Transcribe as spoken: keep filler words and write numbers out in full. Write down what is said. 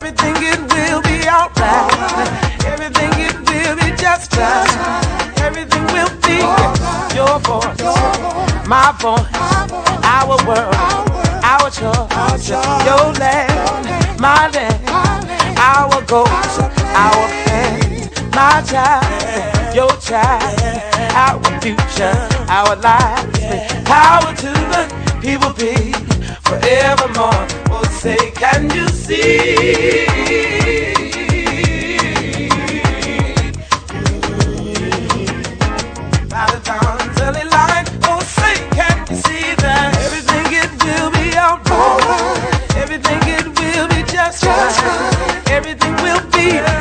everything it will be alright. Everything it will be just fine. Everything will be your voice, my voice, our world, our choice, your land, my land, our goals, our plans, my child, your child, our future, our lives. Power to the people be forevermore. Oh, say, can you see? By the dawn's early light, oh, say, can you see that everything it will be alright? Everything it will be just right. Everything will be